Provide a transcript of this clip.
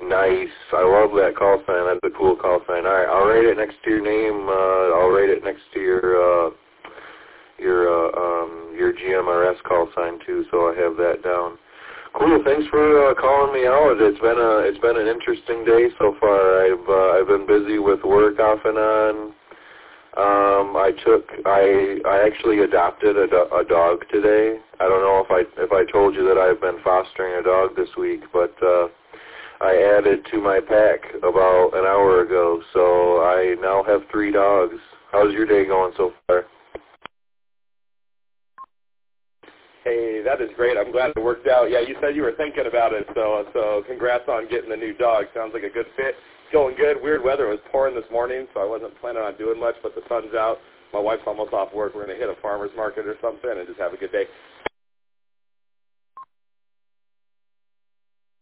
Nice. I love that call sign. That's a cool call sign. All right, I'll write it next to your name. I'll write it next to your GMRS call sign too, so I have that down. Cool. Thanks for calling me out. It's been an interesting day so far. I've been busy with work off and on. I actually adopted a dog today. I don't know if I told you that I've been fostering a dog this week, but I added to my pack about an hour ago, so I now have 3 dogs. How's your day going so far? Hey, that is great. I'm glad it worked out. Yeah, you said you were thinking about it, so congrats on getting the new dog. Sounds like a good fit. Going good. Weird weather. It was pouring this morning, so I wasn't planning on doing much, but the sun's out. My wife's almost off work. We're going to hit a farmer's market or something and just have a good day.